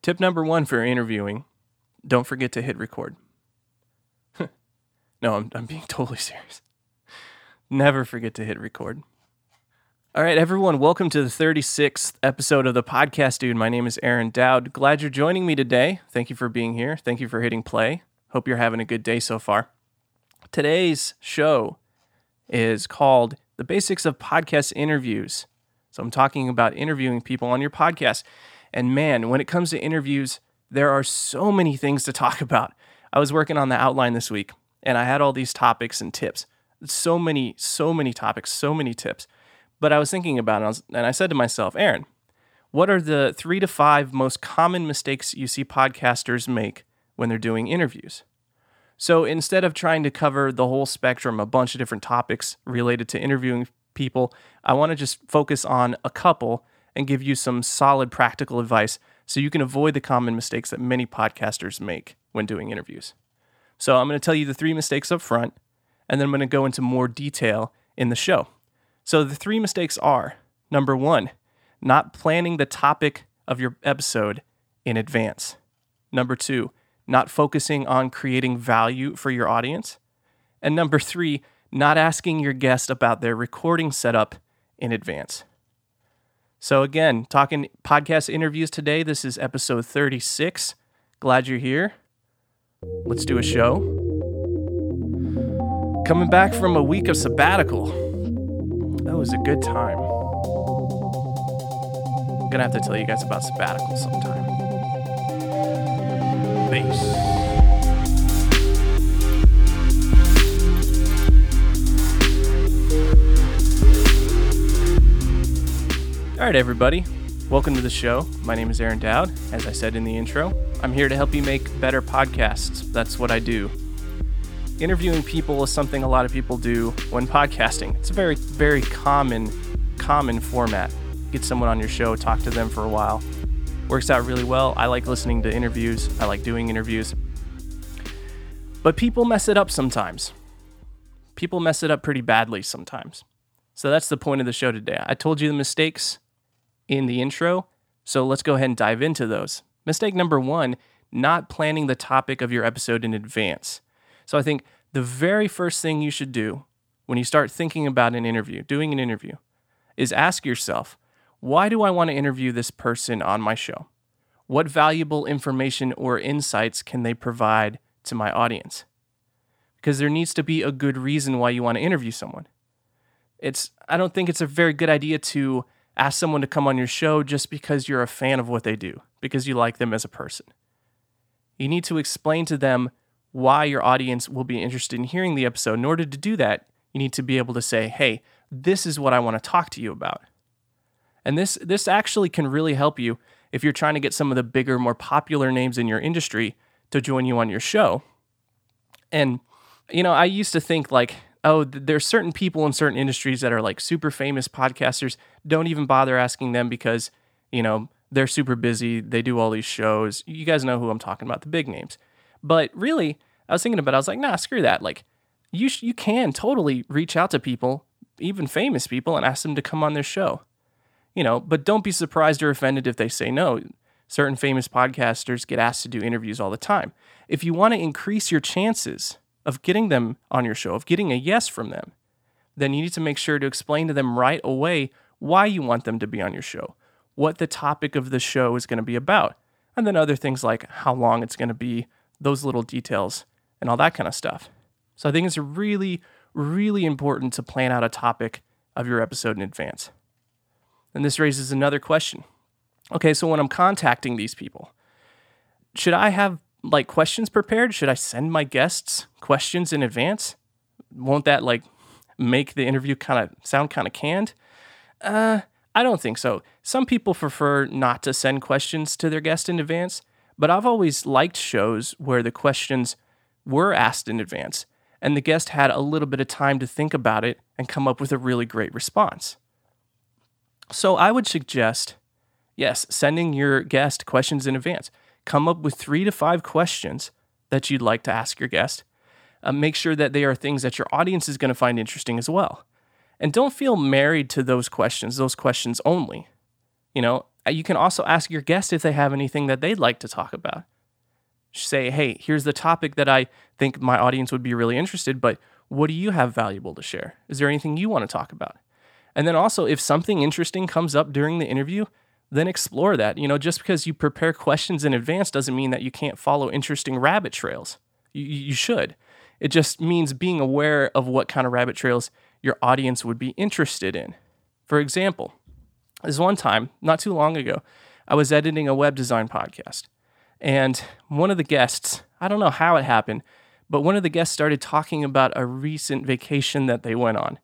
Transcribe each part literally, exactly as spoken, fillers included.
Tip number one for interviewing, don't forget to hit record. No, I'm, I'm being totally serious. Never forget to hit record. All right, everyone, welcome to the thirty-sixth episode of the Podcast Dude. My name is Aaron Dowd. Glad you're joining me today. Thank you for being here. Thank you for hitting play. Hope you're having a good day so far. Today's show is called The Basics of Podcast Interviews. So I'm talking about interviewing people on your podcast. And man, when it comes to interviews, there are so many things to talk about. I was working on the outline this week, and I had all these topics and tips. So many, so many topics, so many tips. But I was thinking about it, and I, was, and I said to myself, Aaron, what are the three to five most common mistakes you see podcasters make when they're doing interviews? So instead of trying to cover the whole spectrum, a bunch of different topics related to interviewing people, I want to just focus on a couple and give you some solid practical advice so you can avoid the common mistakes that many podcasters make when doing interviews. So I'm going to tell you the three mistakes up front, and then I'm going to go into more detail in the show. So the three mistakes are, number one, not planning the topic of your episode in advance. Number two, not focusing on creating value for your audience. And number three, not asking your guest about their recording setup in advance. So again, talking podcast interviews today. This is episode thirty-six. Glad you're here. Let's do a show. Coming back from a week of sabbatical. That was a good time. I'm gonna have to tell you guys about sabbatical sometime. Thanks. All right, everybody. Welcome to the show. My name is Aaron Dowd. As I said in the intro, I'm here to help you make better podcasts. That's what I do. Interviewing people is something a lot of people do when podcasting. It's a very, very common, common format. Get someone on your show, talk to them for a while. Works out really well. I like listening to interviews. I like doing interviews. But people mess it up sometimes. People mess it up pretty badly sometimes. So that's the point of the show today. I told you the mistakes in the intro, so let's go ahead and dive into those. Mistake number one, not planning the topic of your episode in advance. So I think the very first thing you should do when you start thinking about an interview, doing an interview, is ask yourself, why do I want to interview this person on my show? What valuable information or insights can they provide to my audience? Because there needs to be a good reason why you want to interview someone. It's I don't think it's a very good idea to ask someone to come on your show just because you're a fan of what they do, because you like them as a person. You need to explain to them why your audience will be interested in hearing the episode. In order to do that, you need to be able to say, hey, this is what I want to talk to you about. And this this actually can really help you if you're trying to get some of the bigger, more popular names in your industry to join you on your show. And, you know, I used to think like, oh, there's certain people in certain industries that are like super famous podcasters. Don't even bother asking them because, you know, they're super busy. They do all these shows. You guys know who I'm talking about, the big names. But really, I was thinking about it. I was like, nah, screw that. Like, you sh- you can totally reach out to people, even famous people, and ask them to come on their show. You know, but don't be surprised or offended if they say no. Certain famous podcasters get asked to do interviews all the time. If you want to increase your chances of getting them on your show, of getting a yes from them, then you need to make sure to explain to them right away why you want them to be on your show, what the topic of the show is going to be about, and then other things like how long it's going to be, those little details, and all that kind of stuff. So I think it's really, really important to plan out a topic of your episode in advance. And this raises another question. Okay, so when I'm contacting these people, should I have like questions prepared? Should I send my guests questions in advance? Won't that like make the interview kind of sound kind of canned? Uh, I don't think so. Some people prefer not to send questions to their guest in advance, but I've always liked shows where the questions were asked in advance and the guest had a little bit of time to think about it and come up with a really great response. So I would suggest, yes, sending your guest questions in advance. Come up with three to five questions that you'd like to ask your guest. Uh, make sure that they are things that your audience is going to find interesting as well. And don't feel married to those questions, those questions only. You know, You can also ask your guest if they have anything that they'd like to talk about. Say, hey, here's the topic that I think my audience would be really interested, but what do you have valuable to share? Is there anything you want to talk about? And then also, if something interesting comes up during the interview, then explore that. You know, just because you prepare questions in advance doesn't mean that you can't follow interesting rabbit trails. You, you should. It just means being aware of what kind of rabbit trails your audience would be interested in. For example, this one time, not too long ago, I was editing a web design podcast. And one of the guests, I don't know how it happened, but one of the guests started talking about a recent vacation that they went on.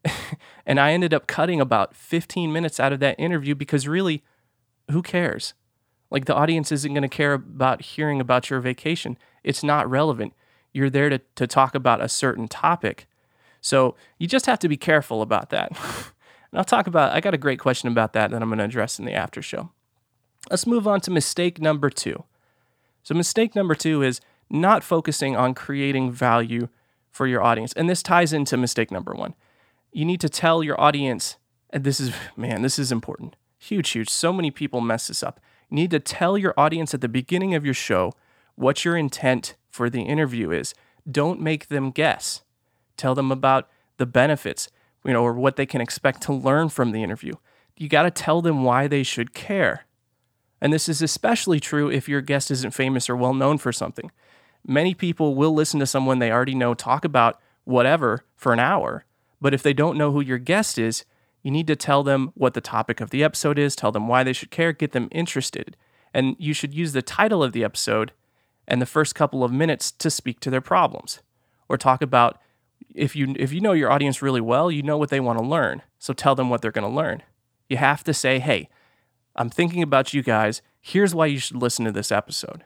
And I ended up cutting about fifteen minutes out of that interview because really, who cares? Like, the audience isn't going to care about hearing about your vacation. It's not relevant. You're there to, to talk about a certain topic. So you just have to be careful about that. And I'll talk about, I got a great question about that that I'm going to address in the after show. Let's move on to mistake number two. So mistake number two is not focusing on creating value for your audience. And this ties into mistake number one. You need to tell your audience, and this is, man, this is important. Huge, huge. So many people mess this up. You need to tell your audience at the beginning of your show what your intent for the interview is. Don't make them guess. Tell them about the benefits, you know, or what they can expect to learn from the interview. You got to tell them why they should care. And this is especially true if your guest isn't famous or well known for something. Many people will listen to someone they already know talk about whatever for an hour, but if they don't know who your guest is, you need to tell them what the topic of the episode is, tell them why they should care, get them interested. And you should use the title of the episode and the first couple of minutes to speak to their problems. Or talk about, if you if you know your audience really well, you know what they want to learn. So tell them what they're going to learn. You have to say, hey, I'm thinking about you guys. Here's why you should listen to this episode.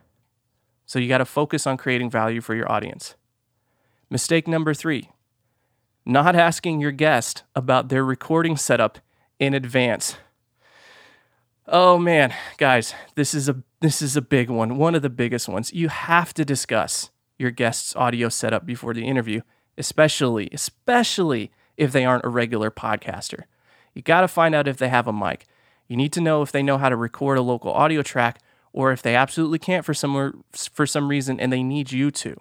So you got to focus on creating value for your audience. Mistake number three, not asking your guest about their recording setup in advance. Oh man, guys, this is a this is a big one, one of the biggest ones. You have to discuss your guest's audio setup before the interview, especially, especially if they aren't a regular podcaster. You got to find out if they have a mic. You need to know if they know how to record a local audio track or if they absolutely can't for some, for some reason and they need you to.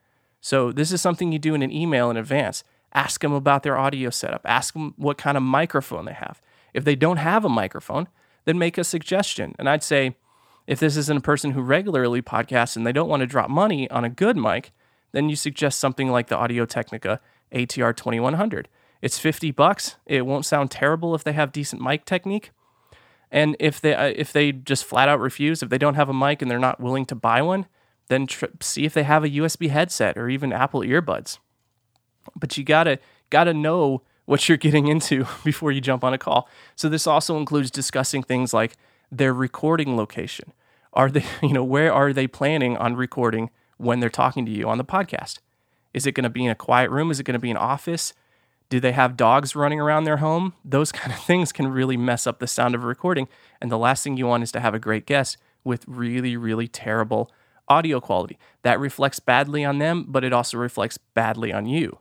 So this is something you do in an email in advance. Ask them about their audio setup. Ask them what kind of microphone they have. If they don't have a microphone, then make a suggestion. And I'd say, if this isn't a person who regularly podcasts and they don't want to drop money on a good mic, then you suggest something like the Audio-Technica A T R twenty-one hundred. It's fifty bucks. It won't sound terrible if they have decent mic technique. And if they uh, if they just flat out refuse, if they don't have a mic and they're not willing to buy one, then tr- see if they have a U S B headset or even Apple earbuds. But you gotta gotta know what you're getting into before you jump on a call. So this also includes discussing things like their recording location. Are they, you know, where are they planning on recording when they're talking to you on the podcast? Is it going to be in a quiet room? Is it going to be an office? Do they have dogs running around their home? Those kind of things can really mess up the sound of a recording. And the last thing you want is to have a great guest with really, really terrible audio quality. That reflects badly on them, but it also reflects badly on you.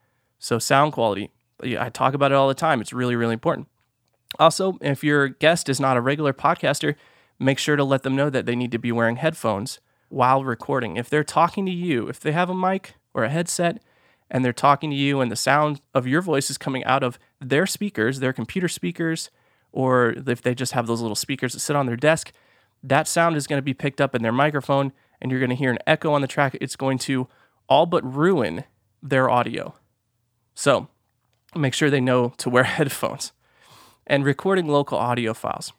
So sound quality, I talk about it all the time. It's really, really important. Also, if your guest is not a regular podcaster, make sure to let them know that they need to be wearing headphones while recording. If they're talking to you, if they have a mic or a headset and they're talking to you and the sound of your voice is coming out of their speakers, their computer speakers, or if they just have those little speakers that sit on their desk, that sound is going to be picked up in their microphone and you're going to hear an echo on the track. It's going to all but ruin their audio. So make sure they know to wear headphones. And recording local audio files.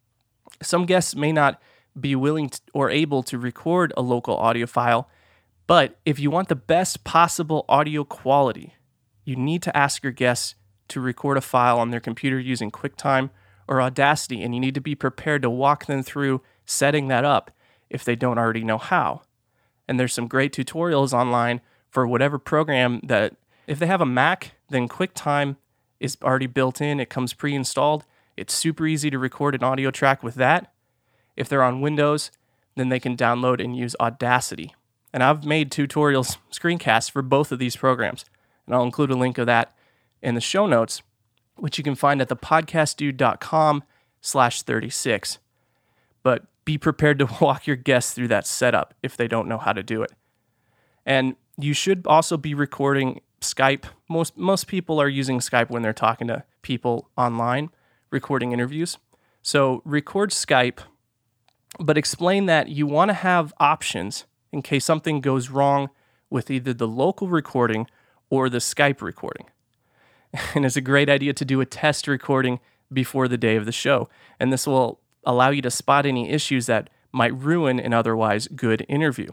Some guests may not be willing to, or able to record a local audio file, but if you want the best possible audio quality, you need to ask your guests to record a file on their computer using QuickTime or Audacity, and you need to be prepared to walk them through setting that up if they don't already know how. And there's some great tutorials online for whatever program that, if they have a Mac, then QuickTime is already built in. It comes pre-installed. It's super easy to record an audio track with that. If they're on Windows, then they can download and use Audacity. And I've made tutorials, screencasts for both of these programs. And I'll include a link of that in the show notes, which you can find at thepodcastdude.com slash thirty-six. But be prepared to walk your guests through that setup if they don't know how to do it. And you should also be recording Skype. Most most people are using Skype when they're talking to people online, recording interviews. So record Skype, but explain that you want to have options in case something goes wrong with either the local recording or the Skype recording. And it's a great idea to do a test recording before the day of the show. And this will allow you to spot any issues that might ruin an otherwise good interview.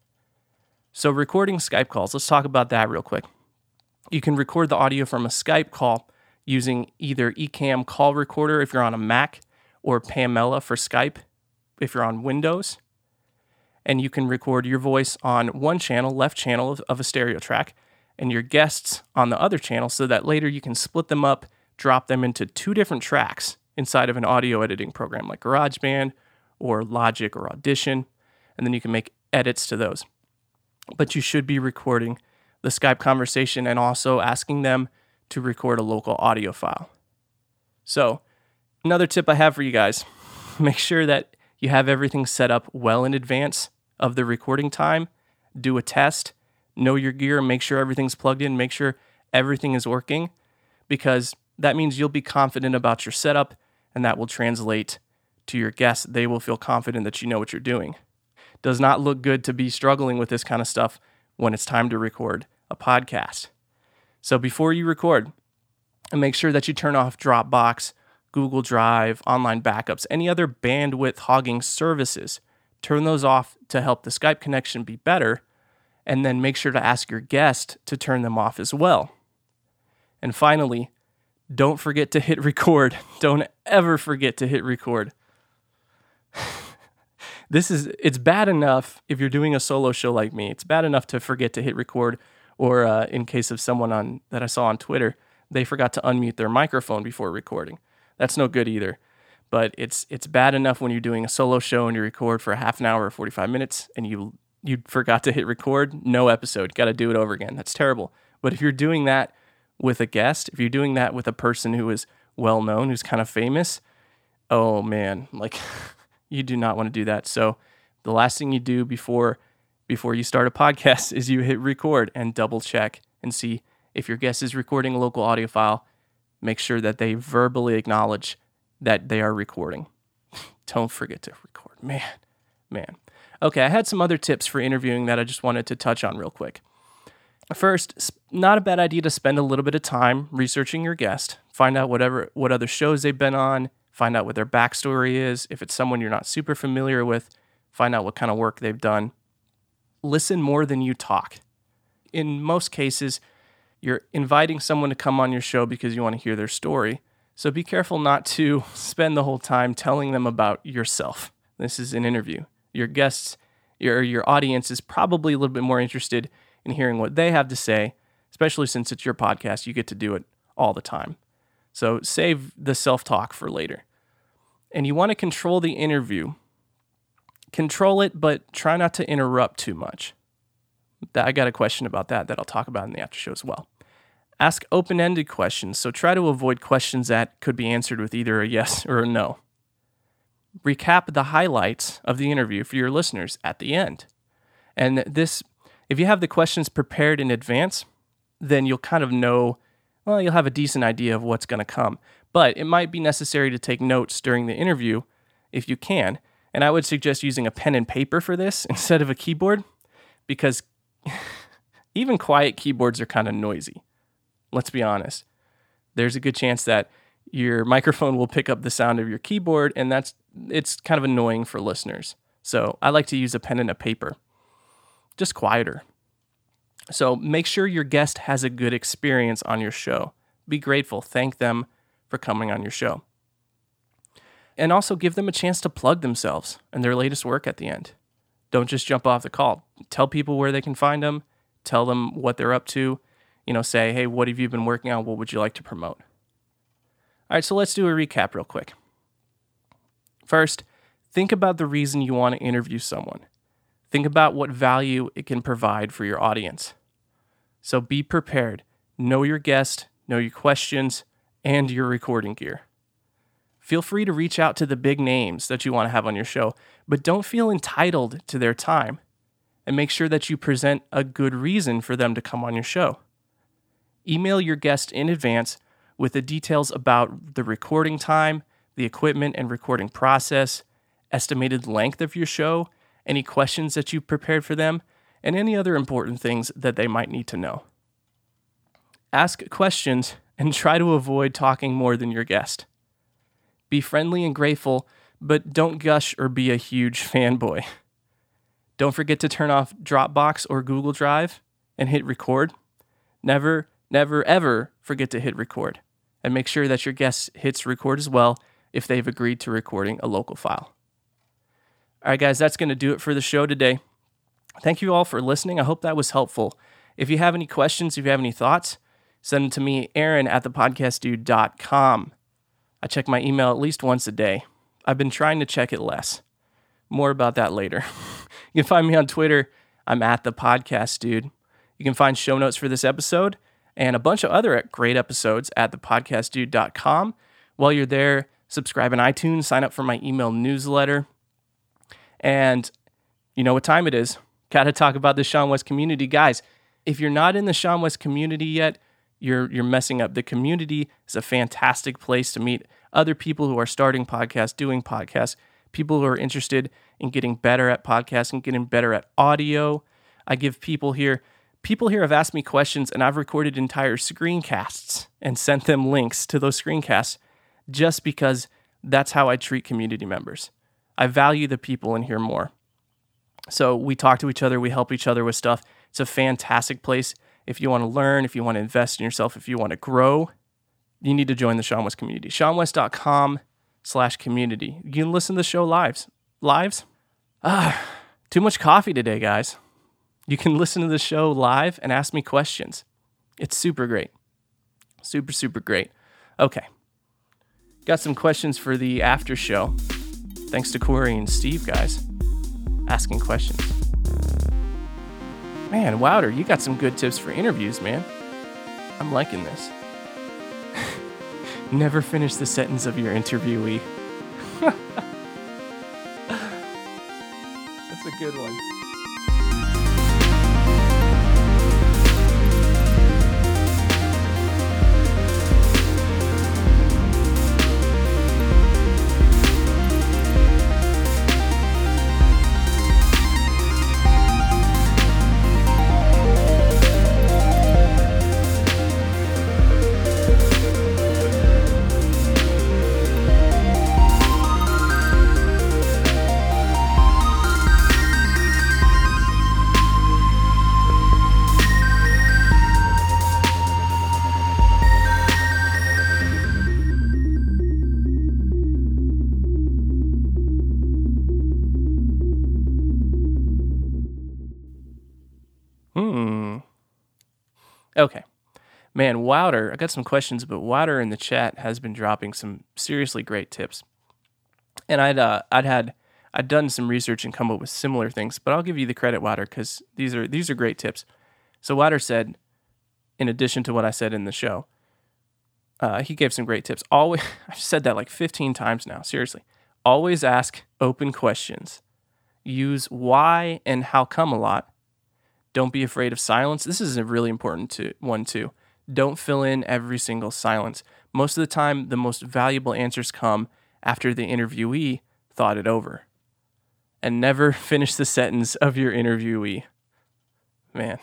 So recording Skype calls, let's talk about that real quick. You can record the audio from a Skype call using either Ecamm Call Recorder if you're on a Mac or Pamela for Skype if you're on Windows. And you can record your voice on one channel, left channel of, of a stereo track, and your guests on the other channel so that later you can split them up, drop them into two different tracks inside of an audio editing program like GarageBand or Logic or Audition, and then you can make edits to those. But you should be recording the Skype conversation and also asking them to record a local audio file. So, another tip I have for you guys, make sure that you have everything set up well in advance of the recording time. Do a test, know your gear, make sure everything's plugged in, make sure everything is working, because that means you'll be confident about your setup, and that will translate to your guests. They will feel confident that you know what you're doing. Does not look good to be struggling with this kind of stuff when it's time to record a podcast. So before you record, make sure that you turn off Dropbox, Google Drive, online backups, any other bandwidth hogging services. Turn those off to help the Skype connection be better, and then make sure to ask your guest to turn them off as well. And finally, don't forget to hit record. Don't ever forget to hit record. This is, it's bad enough if you're doing a solo show like me. It's bad enough to forget to hit record, or uh, in case of someone on that I saw on Twitter, they forgot to unmute their microphone before recording. That's no good either. But it's it's bad enough when you're doing a solo show and you record for a half an hour or forty-five minutes and you you forgot to hit record, no episode. Got to do it over again. That's terrible. But if you're doing that with a guest, if you're doing that with a person who is well known, who's kind of famous, oh man, like you do not want to do that. So the last thing you do before before you start a podcast is you hit record and double check and see if your guest is recording a local audio file. Make sure that they verbally acknowledge that they are recording. Don't forget to record. Man, man. Okay, I had some other tips for interviewing that I just wanted to touch on real quick. First, not a bad idea to spend a little bit of time researching your guest. Find out whatever what other shows they've been on. Find out what their backstory is. If it's someone you're not super familiar with, find out what kind of work they've done. Listen more than you talk. In most cases, you're inviting someone to come on your show because you want to hear their story. So be careful not to spend the whole time telling them about yourself. This is an interview. Your guests, your your audience is probably a little bit more interested in hearing what they have to say, especially since it's your podcast. You get to do it all the time. So save the self-talk for later. And you want to control the interview. Control it, but try not to interrupt too much. I got a question about that that I'll talk about in the after show as well. Ask open-ended questions, so try to avoid questions that could be answered with either a yes or a no. Recap the highlights of the interview for your listeners at the end. And this, if you have the questions prepared in advance, then you'll kind of know, well, you'll have a decent idea of what's going to come. But it might be necessary to take notes during the interview if you can. And I would suggest using a pen and paper for this instead of a keyboard, because even quiet keyboards are kind of noisy. Let's be honest. There's a good chance that your microphone will pick up the sound of your keyboard, and that's it's kind of annoying for listeners. So I like to use a pen and a paper. Just quieter. So make sure your guest has a good experience on your show. Be grateful. Thank them for coming on your show. And also give them a chance to plug themselves and their latest work at the end. Don't just jump off the call. Tell people where they can find them. Tell them what they're up to. You know, say, hey, what have you been working on? What would you like to promote? All right, so let's do a recap real quick. First, think about the reason you want to interview someone. Think about what value it can provide for your audience. So be prepared. Know your guest, know your questions, and your recording gear. Feel free to reach out to the big names that you want to have on your show, but don't feel entitled to their time. And make sure that you present a good reason for them to come on your show. Email your guest in advance with the details about the recording time, the equipment and recording process, estimated length of your show, any questions that you prepared for them, and any other important things that they might need to know. Ask questions and try to avoid talking more than your guest. Be friendly and grateful, but don't gush or be a huge fanboy. Don't forget to turn off Dropbox or Google Drive and hit record. Never, never, ever forget to hit record. And make sure that your guest hits record as well if they've agreed to recording a local file. All right, guys, that's going to do it for the show today. Thank you all for listening. I hope that was helpful. If you have any questions, if you have any thoughts, send them to me, Aaron at the podcast dude dot com. I check my email at least once a day. I've been trying to check it less. More about that later. You can find me on Twitter. I'm at the podcast dude. You can find show notes for this episode and a bunch of other great episodes at the podcast dude dot com. While you're there, subscribe on iTunes, sign up for my email newsletter. And you know what time it is. Got to talk about the Sean West community. Guys, if you're not in the Sean West community yet, you're you're messing up. The community is a fantastic place to meet other people who are starting podcasts, doing podcasts, people who are interested in getting better at podcasting, getting better at audio. I give people here, people here have asked me questions, and I've recorded entire screencasts and sent them links to those screencasts just because that's how I treat community members. I value the people in here more. So we talk to each other, we help each other with stuff. It's a fantastic place. If you want to learn, if you want to invest in yourself, if you want to grow, you need to join the Sean West community. sean west dot com slash community. You can listen to the show lives. Lives? Ah, too much coffee today, guys. You can listen to the show live and ask me questions. It's super great. Super, super great. Okay. Got some questions for the after show. Thanks to Corey and Steve, guys, asking questions. Man, Wouter, you got some good tips for interviews, man. I'm liking this. Never finish the sentence of your interviewee. That's a good one. Hmm. Okay. Man, Wouter, I got some questions, but Wouter in the chat has been dropping some seriously great tips. And I'd uh, I'd had I'd done some research and come up with similar things, but I'll give you the credit, Wouter, because these are these are great tips. So Wouter said, in addition to what I said in the show, uh, he gave some great tips. Always, I've said that like fifteen times now. Seriously, always ask open questions. Use why and how come a lot. Don't be afraid of silence. This is a really important to, one too. Don't fill in every single silence. Most of the time, the most valuable answers come after the interviewee thought it over. And never finish the sentence of your interviewee. Man,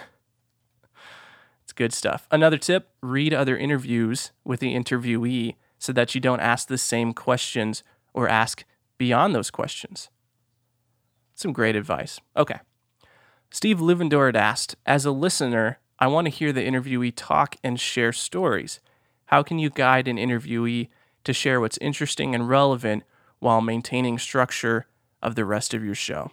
it's good stuff. Another tip, read other interviews with the interviewee so that you don't ask the same questions or ask beyond those questions. Some great advice. Okay. Steve Luvendor had asked, as a listener, I want to hear the interviewee talk and share stories. How can you guide an interviewee to share what's interesting and relevant while maintaining structure of the rest of your show?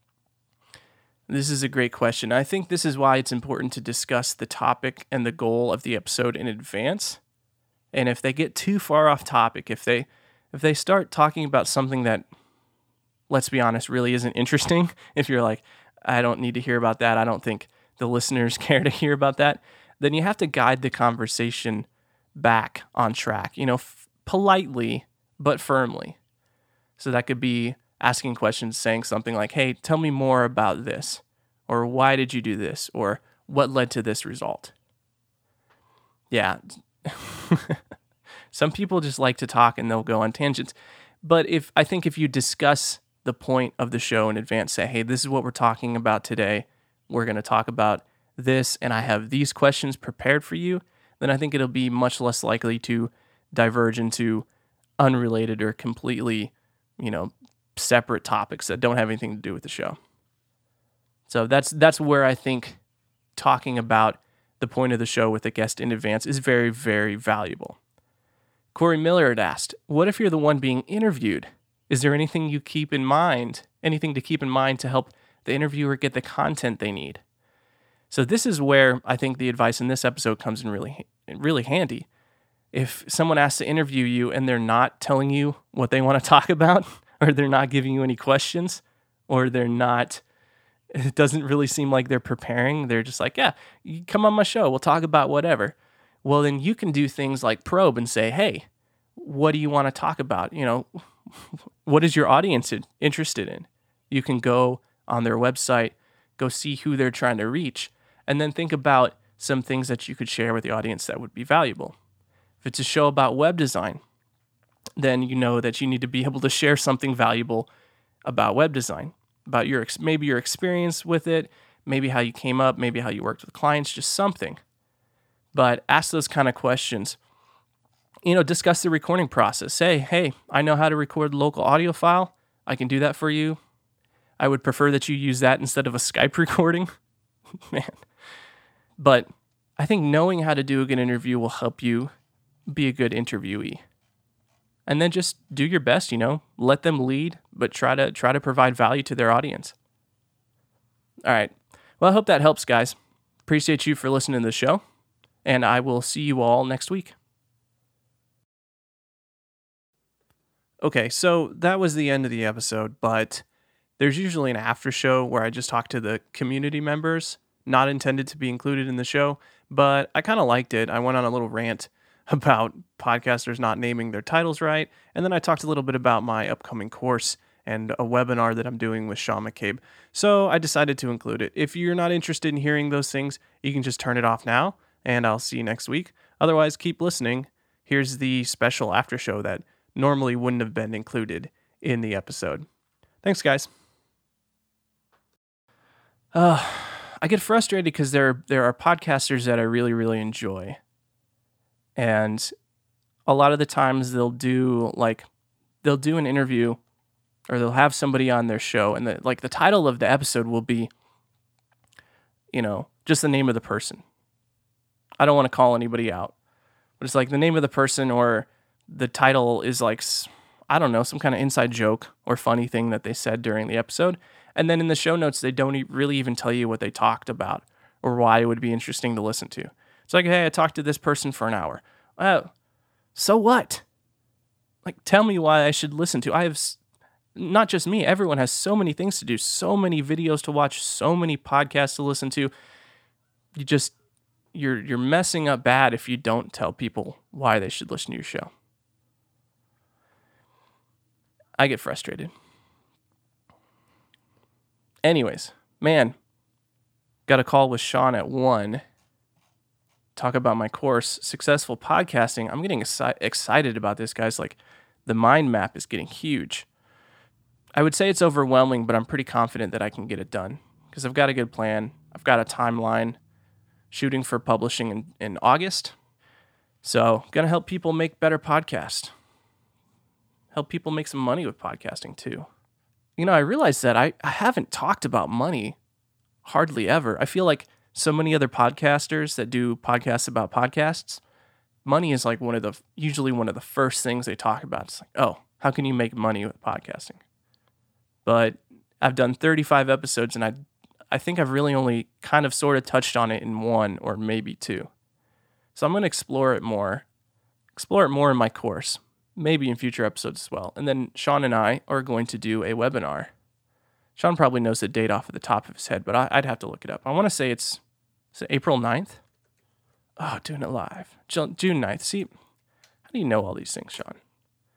This is a great question. I think this is why it's important to discuss the topic and the goal of the episode in advance. And if they get too far off topic, if they if they start talking about something that, let's be honest, really isn't interesting, if you're like, I don't need to hear about that, I don't think the listeners care to hear about that, then you have to guide the conversation back on track, you know, f- politely, but firmly. So that could be asking questions, saying something like, hey, tell me more about this, or why did you do this, or what led to this result? Yeah. Some people just like to talk and they'll go on tangents. But if I think if you discuss the point of the show in advance, say, hey, this is what we're talking about today. We're going to talk about this, and I have these questions prepared for you, then I think it'll be much less likely to diverge into unrelated or completely, you know, separate topics that don't have anything to do with the show. So that's that's where I think talking about the point of the show with a guest in advance is very, very valuable. Corey Miller had asked, what if you're the one being interviewed? Is there anything you keep in mind, anything to keep in mind to help the interviewer get the content they need? So this is where I think the advice in this episode comes in really, really handy. If someone asks to interview you and they're not telling you what they want to talk about, or they're not giving you any questions, or they're not, it doesn't really seem like they're preparing. They're just like, yeah, you come on my show. We'll talk about whatever. Well, then you can do things like probe and say, hey, what do you want to talk about? You know, what is your audience interested in? You can go on their website, go see who they're trying to reach, and then think about some things that you could share with the audience that would be valuable. If it's a show about web design, then you know that you need to be able to share something valuable about web design, about your maybe your experience with it, maybe how you came up, maybe how you worked with clients, just something. But ask those kind of questions. You know, discuss the recording process. Say, hey, I know how to record local audio file. I can do that for you. I would prefer that you use that instead of a Skype recording. Man. But I think knowing how to do a good interview will help you be a good interviewee. And then just do your best, you know, let them lead, but try to try to provide value to their audience. All right. Well, I hope that helps, guys. Appreciate you for listening to the show. And I will see you all next week. Okay, so that was the end of the episode, but there's usually an after show where I just talk to the community members, not intended to be included in the show, but I kind of liked it. I went on a little rant about podcasters not naming their titles right, and then I talked a little bit about my upcoming course and a webinar that I'm doing with Sean McCabe. So I decided to include it. If you're not interested in hearing those things, you can just turn it off now, and I'll see you next week. Otherwise, keep listening. Here's the special after show that normally wouldn't have been included in the episode. Thanks, guys. Uh, I get frustrated because there, there are podcasters that I really, really enjoy. And a lot of the times they'll do like, they'll do an interview or they'll have somebody on their show, and the, like the title of the episode will be, you know, just the name of the person. I don't want to call anybody out, but it's like the name of the person, or the title is like, I don't know, some kind of inside joke or funny thing that they said during the episode. And then in the show notes, they don't really even tell you what they talked about or why it would be interesting to listen to. It's like, hey, I talked to this person for an hour. Oh, so what? Like, tell me why I should listen to. I have, not just me, everyone has so many things to do, so many videos to watch, so many podcasts to listen to. You just, you're you're messing up bad if you don't tell people why they should listen to your show. I get frustrated. Anyways, man, got a call with Sean at one. Talk about my course, Successful Podcasting. I'm getting exci- excited about this, guys. Like, the mind map is getting huge. I would say it's overwhelming, but I'm pretty confident that I can get it done because I've got a good plan. I've got a timeline, shooting for publishing in, in August. So, going to help people make better podcasts. Help people make some money with podcasting, too. You know, I realized that I, I haven't talked about money hardly ever. I feel like so many other podcasters that do podcasts about podcasts, money is like one of the, usually one of the first things they talk about. It's like, oh, how can you make money with podcasting? But I've done thirty-five episodes, and I I think I've really only kind of sort of touched on it in one or maybe two. So I'm going to explore it more, explore it more in my course, maybe in future episodes as well. And then Sean and I are going to do a webinar. Sean probably knows the date off of the top of his head, but I, I'd have to look it up. I want to say it's, is it April ninth? Oh, doing it live. June ninth. See, how do you know all these things, Sean?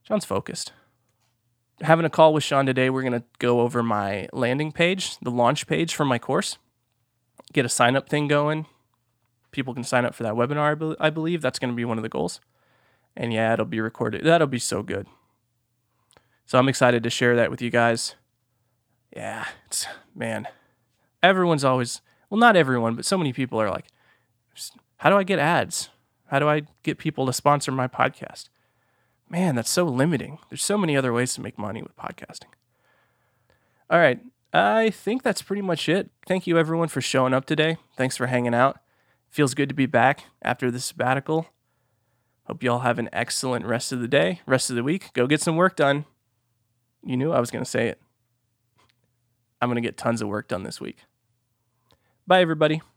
Sean's focused. Having a call with Sean today, we're going to go over my landing page, the launch page for my course, get a sign-up thing going. People can sign up for that webinar, I, be- I believe. That's going to be one of the goals. And yeah, it'll be recorded. That'll be so good. So I'm excited to share that with you guys. Yeah, it's, man, everyone's always, well, not everyone, but so many people are like, how do I get ads? How do I get people to sponsor my podcast? Man, that's so limiting. There's so many other ways to make money with podcasting. All right. I think that's pretty much it. Thank you, everyone, for showing up today. Thanks for hanging out. Feels good to be back after the sabbatical. Hope you all have an excellent rest of the day, rest of the week. Go get some work done. You knew I was going to say it. I'm going to get tons of work done this week. Bye, everybody.